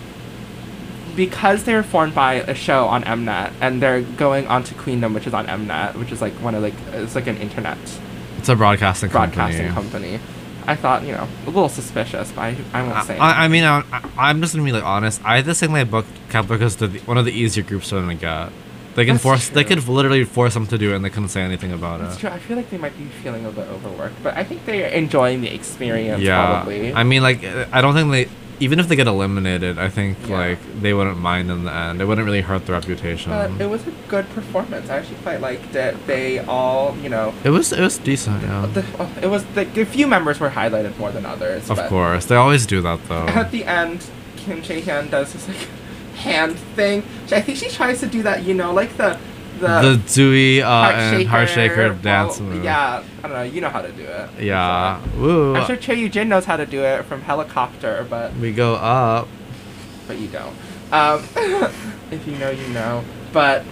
because they were formed by a show on Mnet, and they're going on to Queendom, which is on Mnet, which is like one of like it's like an internet It's a broadcasting, broadcasting company. company. I thought, you know, a little suspicious, but I, I won't say. I, I mean, I, I'm just gonna be like honest. I just think they booked Kepler because they're the, one of the easier groups for them to get. They can That's force. They true. could literally force them to do it, and they couldn't say anything about It's it. true. I feel like they might be feeling a bit overworked, but I think they're enjoying the experience. Yeah. Probably. I mean, like, I don't think they. Even if they get eliminated, I think Yeah. like they wouldn't mind in the end. It wouldn't really hurt their reputation. But it was a good performance. I actually quite liked it. They all, you know, It was. It was decent. Yeah. the, it was the a few members were highlighted more than others. Of but course, they always do that though. At the end, Kim Chae Hyun does this like hand thing. I think she tries to do that. You know, like the the, The Dewey uh, heart and shaker, Heart Shaker dance well, move. Yeah, I don't know. You know how to do it. Yeah. So, Woo. I'm sure Choi Yu Jin knows how to do it from Helicopter, but We go up. but you don't. Um, if you know, you know. But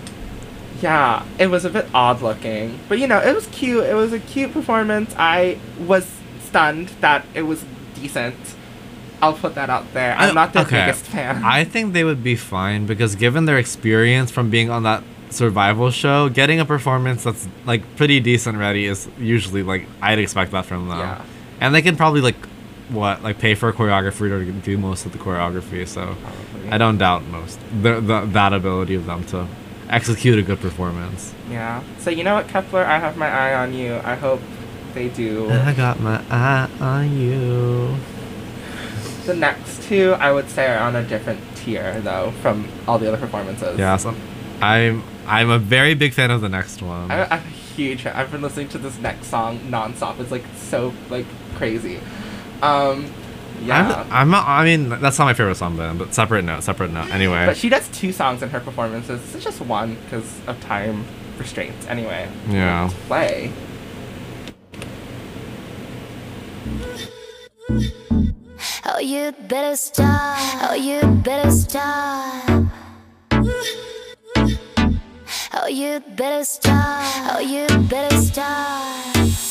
yeah, it was a bit odd looking. But you know, it was cute. It was a cute performance. I was stunned that it was decent. I'll put that out there. I'm I- not their okay. biggest fan. I think they would be fine because given their experience from being on that survival show, getting a performance that's like pretty decent ready is usually like I'd expect that from them. Yeah. And they can probably like what like pay for a choreographer to do most of the choreography. So Probably. I don't doubt most the, the that ability of them to execute a good performance. Yeah. So you know what, Kepler? I have my eye on you. I hope they do. I got my eye on you. The next two, I would say, are on a different tier, though, from all the other performances. Yeah, so I'm I'm a very big fan of the next one. I, I'm a huge fan. I've been listening to this next song nonstop. It's like so like crazy. Um, yeah. I'm, I'm not, I mean that's not my favorite song then, but separate note, separate note. Anyway. But she does two songs in her performances. It's just one because of time restraints. Anyway. Yeah. Let's play. Oh, you better stop. Oh, you better stop. Oh, you better stop. Oh, you better stop.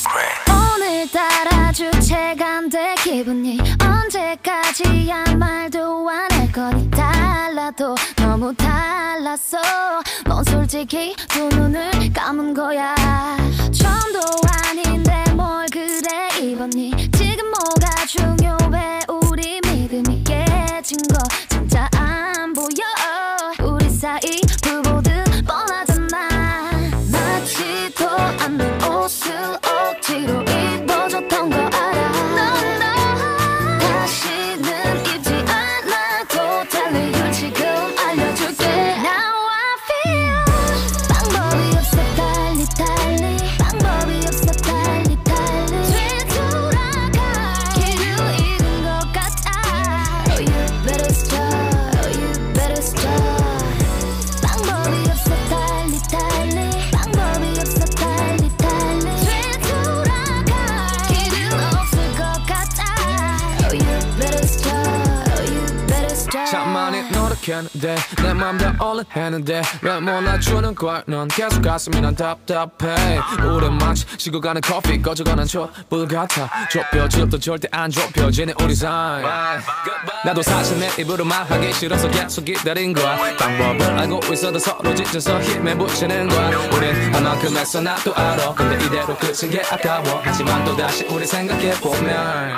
오늘따라 주체가 안 돼 기분이 언제까지야 말도 안 할 거니 달라도 너무 달랐어 넌 솔직히 두 눈을 감은 거야 처음도 아닌데 뭘 그래 입었니 지금 뭐가 중요해 우리 믿음이 깨진 거 진짜 안 보여 우리 사이 불보듯 뻔하잖아 맞지도 않는 옷을 억지로 입어줬던 거 알아 넌 너 다시는 입지 않아도 달래 you 지금 알려 참 많이 노력했는데 내 맘 다 올라했는데 왜 몰라주는 걸 넌 계속 가슴이 난 답답해 우린 마치 식어가는 커피 꺼져가는 촛불 같아 좁혀질도 절대 안 좁혀지네 우리 사이 나도 사실 내 입으로 말하기 싫어서 계속 기다린 거야 방법을 알고 있어도 서로 지쳐서 힘에 붙이는 거야 우린 한만큼 했어 나도 알아 근데 이대로 끝인 게 아까워 하지만 또다시 우리 생각해보면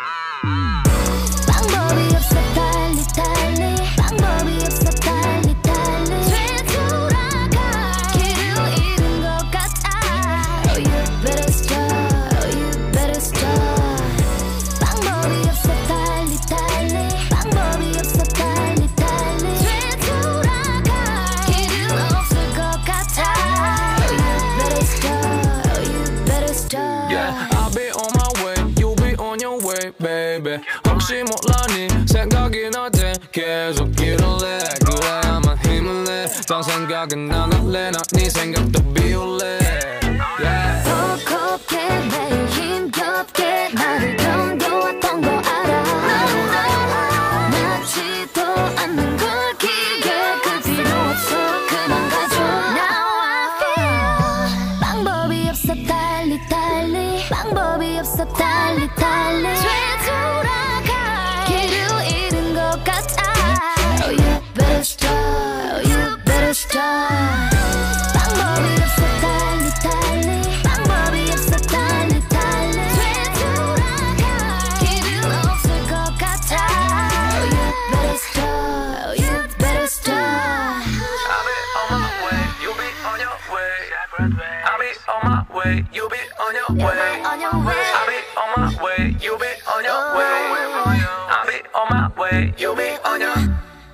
방법이 없어 달리 달리 방법이 없어 달리 달리 되돌아가 길을 잃은 것 같아 Oh you better start Oh you better start 방법이 없어 달리 달리 방법이 없어 달리 달리 되돌아가 길은 없을 것 같아 Oh you better start Oh you better start Yeah, I'll be on my way, you'll be on your way, baby. 혹시 몰라 네 생각이 날 때 계속 길을 내 그래야만 힘을 내 딴 생각은 안 할래 난 네 생각도 비울래 yeah. 더 곱게 매일 힘겹게 나를 견뎌왔던 거 알아 낫지도 않는 걸 길게 끌 필요 없어 그만 가줘 Now I feel 방법이 없어 달리 달리 방법이 없어 달리 달리 되돌아가 길을 잃은 것 같아 Oh you better start Oh you better start 방법이 없어 달리 달리 방법이 없어 달리 달리 되돌아가 길은 없을 것 같아 Oh you better start Oh you better start I'll be on my way, you'll be on your way. I'll be on my way, you'll be on your way. on your way I'll be on my way, you'll be on your way. I'll be on my way, you'll be on your.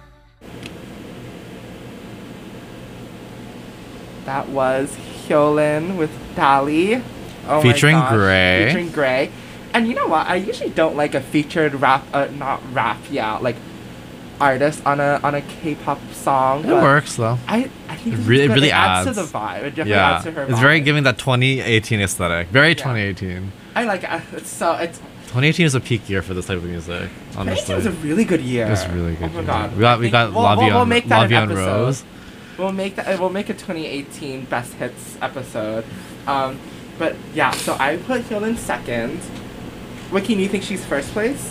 That was Hyolyn with Dali. Oh Featuring my gosh. Gray. Featuring Gray. And you know what? I usually don't like a featured rap, uh, not rap, yeah, like artist on a on a K-pop song. It but works though. I I think It this is really- good. really it adds, adds. to the vibe. It definitely Yeah, adds to her it's very vibe. giving that twenty eighteen aesthetic. Very twenty eighteen. I like it. It's so it's. twenty eighteen is a peak year for this type of music. twenty eighteen Honestly, was a really good year. it was a really good. Oh my year. god. We got I we think got we'll, Lavi we'll, we'll on make that Lavi an on episode. Rose. We'll make that. We'll make a twenty eighteen best hits episode. Um, but yeah, so I put Hyolyn second. Wiki, do you think she's first place?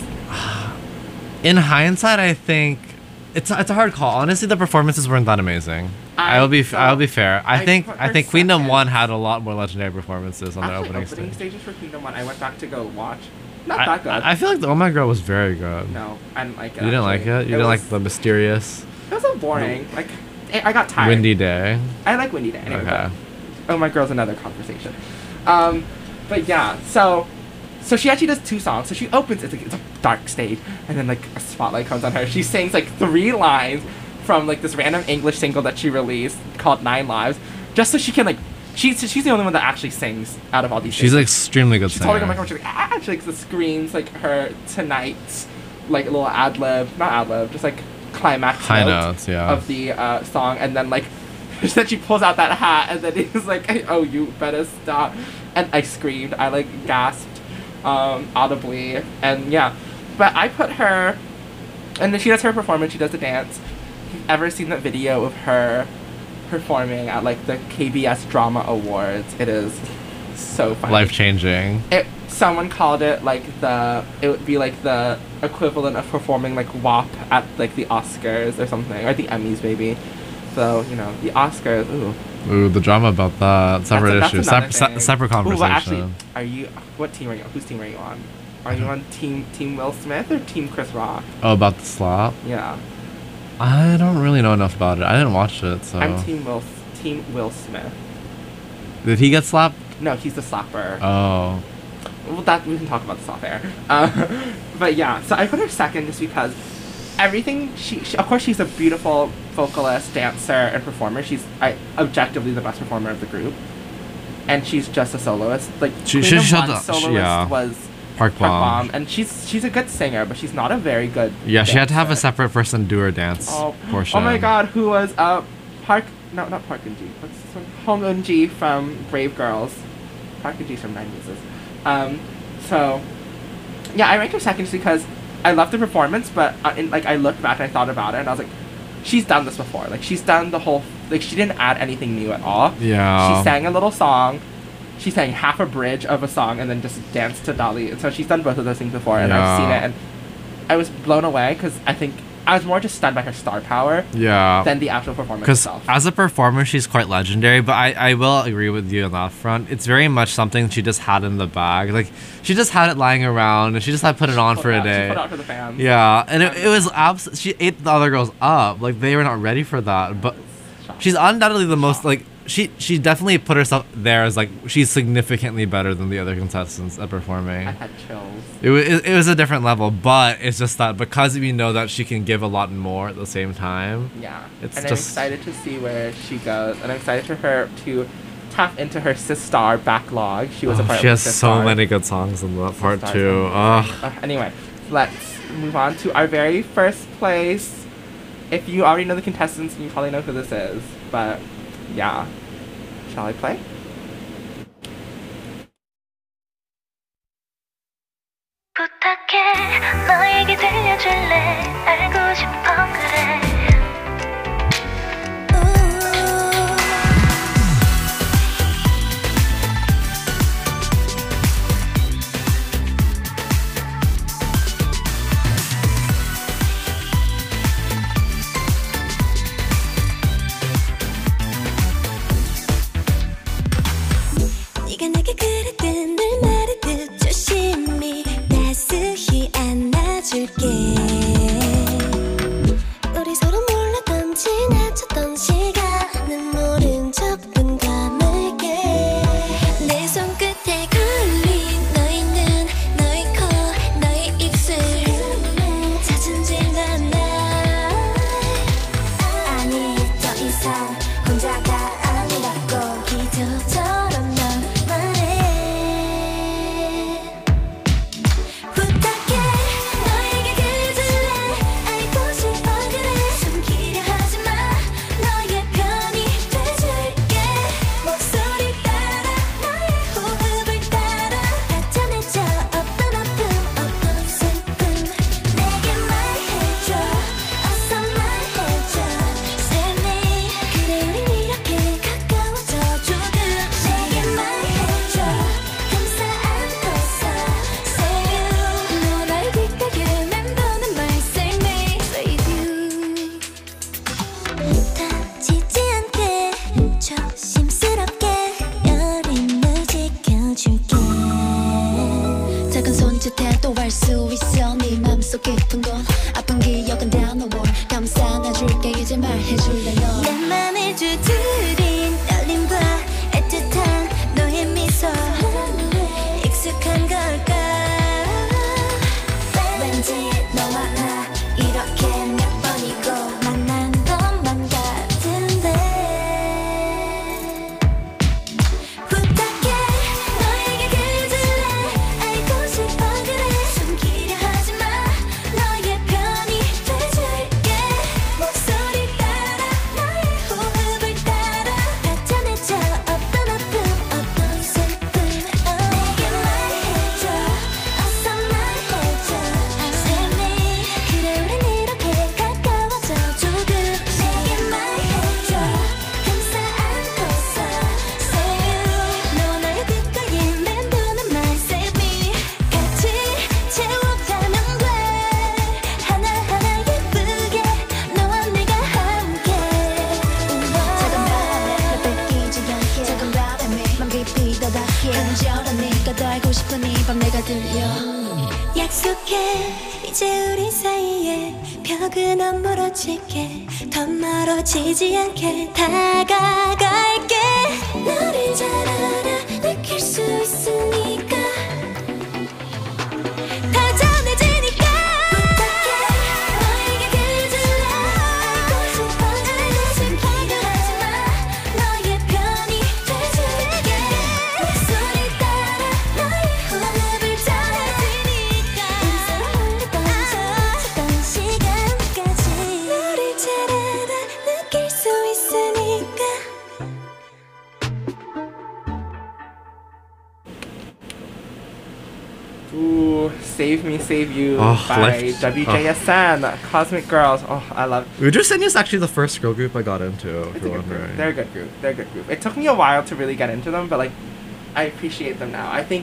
In hindsight, I think it's it's a hard call. Honestly, the performances weren't that amazing. I, I will be so- I'll be fair. I, I think put I her think Queendom second. One had a lot more legendary performances on their Actually, opening, opening stage. stages for Kingdom One. I went back to go watch. Not I, that good. I, I feel like the Oh My Girl was very good. no, I didn't like it. You didn't like actually. it? You didn't was, like the mysterious, It was so boring. Like, I I got tired. windy day? I like Windy Day. Anyway, Okay. but- oh my girl's another conversation. Um, but yeah, so so she actually does two songs. So she opens it's, like, it's a dark stage, and then like a spotlight comes on her. She sings like three lines from like this random English single that she released called Nine Lives, just so she can like she's she's the only one that actually sings out of all these. She's singers. an extremely good She's holding a singer. microphone. She's like, ah, she like the screams like her tonight's like a little ad lib, not ad lib, just like climax High note notes, yeah. of the uh, song, and then like then she pulls out that hat, and then he's like, "Oh, you better stop!" And I screamed, I like gasped um, audibly, and yeah. But I put her, and then she does her performance. She does the dance. If you've ever seen the video of her performing at like the K B S Drama Awards, it is so funny. Life changing. It someone called it like the it would be like the equivalent of performing like W A P at like the Oscars or something, or the Emmys maybe. So you know the Oscars. Ooh, Ooh, the drama about that. Separate that's a- issue. that's another Sep- se- thing. separate Ooh, conversation. but actually, are you? What team are you? Whose team are you on? Are you on team Team Will Smith or Team Chris Rock? Oh, about the slap? Yeah, I don't really know enough about it. I didn't watch it, so. I'm Team Will Team Will Smith. Did he get slapped? No, he's the slapper. Oh. Well, that we can talk about this off air. Uh, but yeah, so I put her second just because everything she, she, of course, she's a beautiful vocalist, dancer, and performer. She's I, objectively the best performer of the group, and she's just a soloist. Like She- Queen she of showed One the- soloist yeah. was Park Park Bomb. Bomb, and she's she's a good singer, but she's not a very good. Yeah, she had to have a dancer. separate person do her dance Oh, portion. oh my God, who was uh Park? No, not Park Eun-ji. What's this one? Hong Eun-ji from Brave Girls. Park Eun-ji's from Nine Muses. Um, so yeah, I ranked her second just because I loved the performance, but uh, in, like I looked back and I thought about it, and I was like, she's done this before. Like she's done the whole like she didn't add anything new at all. Yeah. She sang a little song. She sang half a bridge of a song and then just danced to Dolly. And so she's done both of those things before, and Yeah. I've seen it, and I was blown away because I think I was more just stunned by her star power Yeah. than the actual performance Because itself. as a performer, she's quite legendary. But I, I will agree with you on that front. It's very much something she just had in the bag. Like she just had it lying around, and she just had put it on Put for it a out- She day. put it out for the fans. Yeah, and it, it was abs- she ate the other girls up. Like they were not ready for that. But she's undoubtedly the most like she she definitely put herself there as like she's significantly better than the other contestants at performing. I had chills. It was it was a different level, but it's just that because we know that she can give a lot more at the same time. Yeah. It's and I'm just- excited to see where she goes, and I'm excited for her to tap into her Sistar backlog. She was a Oh, part she of has the so Sistar. many good songs in that part Sistar's too. amazing. Ugh. Uh, anyway, let's move on to our very first place. If you already know the contestants, you probably know who this is, but yeah. Shall I play? 부탁해 너에게 들려줄래 알고 싶어 그래 네가 내게 그랬던 늘 말했듯 조심히 따스히 안아줄게 우리 서로 몰랐던 지나쳤던 시간은 모른 척뿐 감을게 내 손끝에 걸린 너의 눈 너의 코 너의 입술 잦은 질난 날 아니 더 이상 혼자가 아니라고 기적처럼 넌 말해 부탁해 너에게 그래줄래 알고 싶어 그래 숨기려 하지마 너의 편이 돼줄게 목소리 따라 너의 호흡을 따라 나타내줘 어떤 아픔 어떤 슬픔 내게 말해줘 어서 말해줘 Say me 그래 우린 이렇게 가까워져 조금 내게 말해줘 감싸 안고서 Say you 너와 나의 귓가에 맴도는 말 Say me Say you 다치지 않게 조심스럽게 여림을 지켜줄게 작은 손짓에도 알 수 있어 네 맘속 깊은 곳 아픈 기억은 down the wall 감싸 안아줄게 이제 말해줄래 너 내 맘을 두드린 떨림과 애틋한 너의 미소 익숙한 걸까 왠지 너와 나 이렇게 몇 번이고 만난 것만 같은데 부탁해 너에게 그래줄래 알고 싶어 그래 숨기려 하지마 너의 편이 돼줄게 목소리 따라 너의 호흡을 따라 나타내줘 어떤 아픔 어떤 슬픔 내게 말해줘 어서 말해줘 Say me 그래 우린 이렇게 가까워져 조금 내게 말해줘 감싸 안고서 Say you 너와 나의 귓가에 맴도는 말 Say me 같이 채워가면 돼 하나하나 예쁘게 너와 내가 함께 작은 바람에 날 뺏기지 않게 작은 바람에 맘 깊이 다닿게 간절하니까 더 알고 싶은 이 밤 내가 들려 약속해 이제 우리 사이에 벽은 안 멀어질게 더 멀어지지 않게 다가갈게 너를 잘 알아 느낄 수 있으니까 다 전해지니까 부탁해 너에게 그래줄래 알고 싶어 알고 싶어 하지마 너의 편이 돼줄게 목소리 따라 너의 호흡을 따라지니까 우리 서로 몰랐던 지나쳤던 시간까지 너를 잘 알아 느낄 수 있으니까 Ooh, Save Me, Save You Oh, by like- W J S N, Cosmic Girls. Oh, I love Uju Senyu is actually the first girl group I got into, if It's a you're good group. wondering. They're a good group. They're a good group. It took me a while to really get into them, but like, I appreciate them now. I think,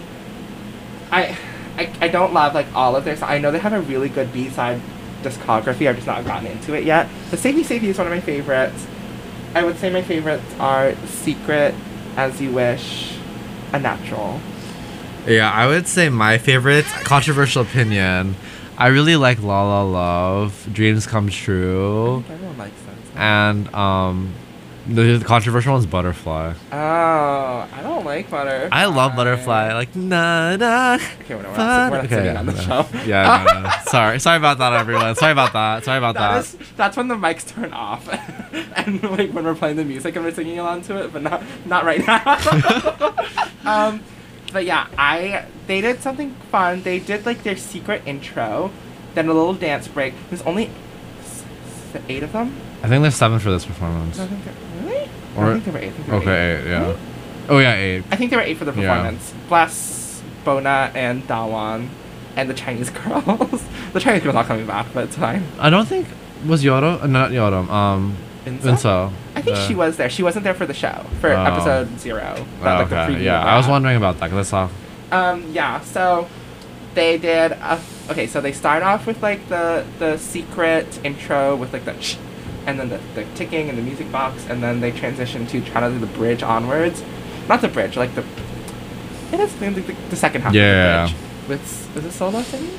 I, I, I don't love like all of their songs. I know they have a really good B-side discography. I've just not gotten into it yet. But Save Me, Save You is one of my favorites. I would say my favorites are Secret, As You Wish, Unnatural. Yeah, I would say my favorite, controversial opinion, I really like La La Love, Dreams Come True, Everyone likes them. and um, the, the controversial one's Butterfly. Oh, I don't like Butterfly. I love Butterfly, like na na. Okay, we're not, we're not, we're not Okay, singing on the yeah. show. Yeah, no, no. sorry, sorry about that, everyone. Sorry about that. Sorry about That that. is, that's when the mics turn off, and like when we're playing the music and we're singing along to it, but not not right now. um, but yeah, I they did something fun. They did like their secret intro, then a little dance break. There's only s- s- eight of them. I think there's seven for this performance. I think there, really? Or- I think there were eight. I think there were Okay, eight. eight, yeah. Really? Oh yeah, eight. I think there were eight for the Yeah. performance. Bless Bona and Dawan, and the Chinese girls. The Chinese girls not coming back, but it's fine. I don't think was Yoro, uh, not Yoro. Um, Insa? Inso. I think the- she was there. She wasn't there for the show for Oh. episode zero. Oh, That, like, the okay, preview yeah, of I was that. wondering about that because I saw. Um, yeah. So they did. A, okay, so they start off with like the the secret intro with like the, sh- and then the, the ticking and the music box, and then they transition to trying to do the bridge onwards. Not the bridge, like the. It is the, the, the second half Yeah. of the bridge. With is it solo singing?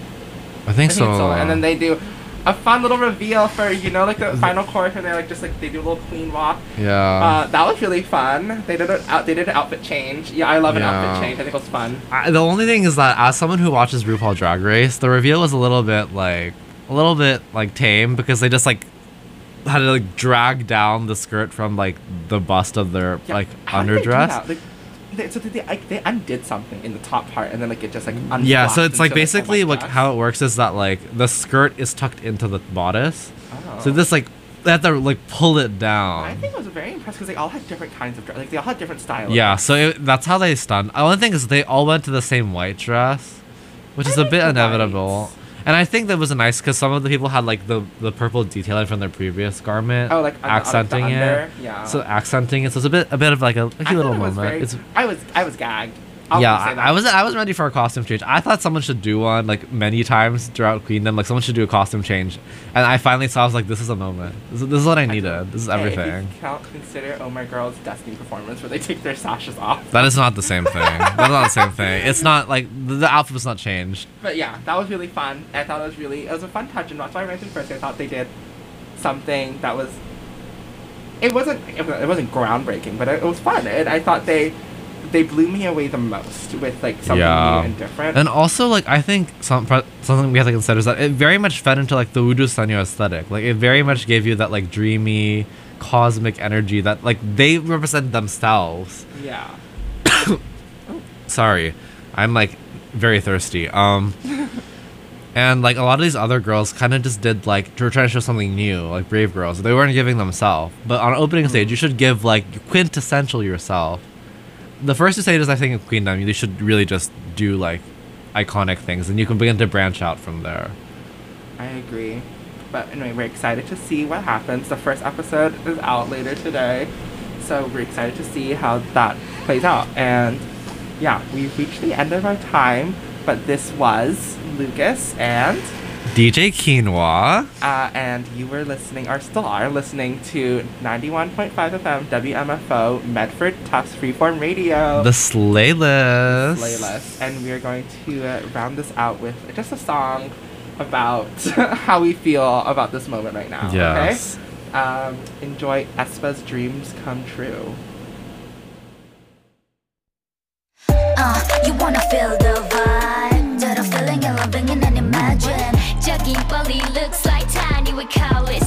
I think I so. think it's solo. And then they do a fun little reveal for you know like the final chorus, and they like just like they do a little clean walk. Yeah. Uh, that was really fun. They did an out. They did an outfit change. Yeah, I love an Yeah. outfit change. I think it was fun. I, the only thing is that as someone who watches RuPaul Drag Race, the reveal was a little bit like a little bit like tame because they just like had to like drag down the skirt from like the bust of their Yeah, like how did they do underdress. that? Like, they, so they, they, like, they undid something in the top part, and then like it just like unflopped Yeah, so it's like into, basically a white like dress. how it works is that like the skirt is tucked into the bodice, Oh. so this like they have to like pull it down. I think I was very impressed because they all had different kinds of dress. Like they all had different styles. Yeah, so it, that's how they stunned. The only thing is they all went to the same white dress, which I is a like bit the inevitable. whites. And I think that was nice because some of the people had like the, the purple detailing from their previous garment, Oh, like on the- on, like, the accenting under? it. Yeah. So accenting it, so it's a bit a bit of like a, a I cute thought little it was moment. very- It's I was I was gagged. I'll yeah, say I, that. I was I was ready for a costume change. I thought someone should do one like many times throughout Queendom. Like someone should do a costume change, and I finally saw. I was like, this is a moment. This is, this is what I needed. This is Hey, everything. If you can't consider Oh My Girl's Destiny performance where they take their sashes off. That is not the same thing. That's not the same thing. It's not like the, the outfit was not changed. But yeah, that was really fun. I thought it was really, it was a fun touch, and that's why I mentioned first. I thought they did something that was, it wasn't, it wa- it wasn't groundbreaking, but it, it was fun. And I thought they, they blew me away the most with like something Yeah. new and different. And also, like, I think some pro- something we have to consider is that it very much fed into like the Uju Sanyo aesthetic. Like, it very much gave you that like dreamy, cosmic energy that like they represent themselves. yeah. Sorry, I'm like very thirsty. Um, and like a lot of these other girls kind of just did like to try to show something new, like Brave Girls. They weren't giving themselves. But on opening stage, you should give like quintessential yourself. The first two stages, I think, in Queendom, you should really just do like iconic things, and you can begin to branch out from there. I agree. But anyway, we're excited to see what happens. The first episode is out later today. So we're excited to see how that plays out. And yeah, we've reached the end of our time. But this was Lucas and D J Quinoa. uh, and you were listening, or still are listening to ninety-one point five F M W M F O Medford Tufts Freeform Radio. The Slay List. Playlist, and we are going to uh, round this out with just a song about how we feel about this moment right now. Yes. Okay. Um, enjoy Espa's Dreams Come True. Uh, you wanna feel the vibe, that I'm feeling and loving and imagine. Juggy Bully looks like Tiny with Cowlis.